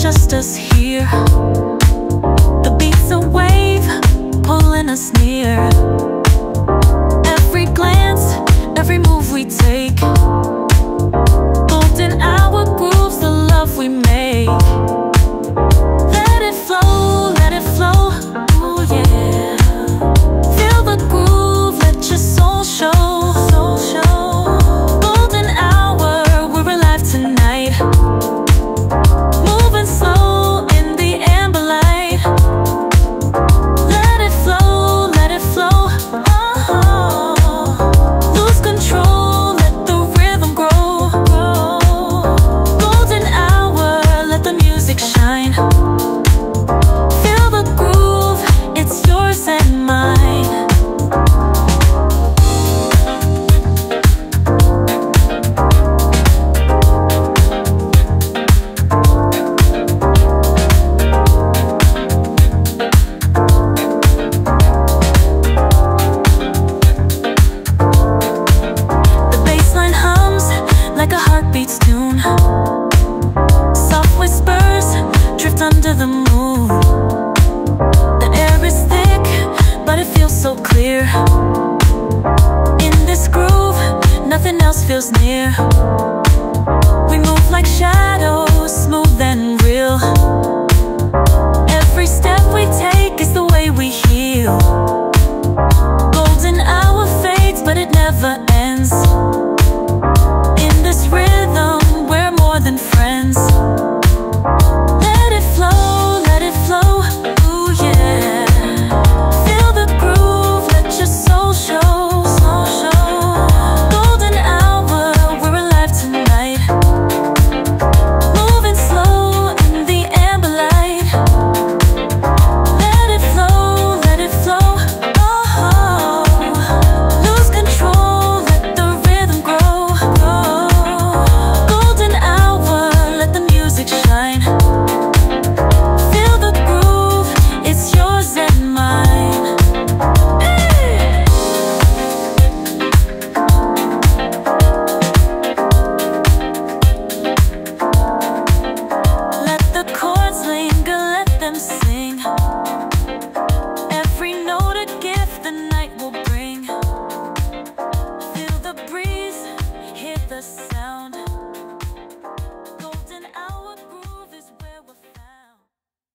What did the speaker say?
just us here. The beat's a wave, pulling us near. Every glance, every move we take, golden hour grooves the love we make. Let it flow, ooh yeah. Feel the groove, let your soul show. Golden hour, we're alive tonight. Moving slow in the amber light. Let it flow, oh. Lose control, let the rhythm grow. Golden hour, let the music shine. Feel the groove, it's yours and mine. Like a heartbeat's tune, soft whispers drift under the moon. The air is thick, but it feels so clear. In this groove, nothing else feels near. We move like shadows, smooth and real. Every step we take is the way we heal. Golden hour fades, but it never ends. This rhythm, we're more than friends. Let it flow, ooh yeah. Feel the groove, let your soul show. Golden hour, we're alive tonight. Moving slow in the amber light. Let it flow, oh. Lose control, let the rhythm grow. Shine. Feel the groove, it's yours and mine. Hey! Let the chords linger, let them sing. Every note a gift the night will bring. Feel the breeze, hear the sound.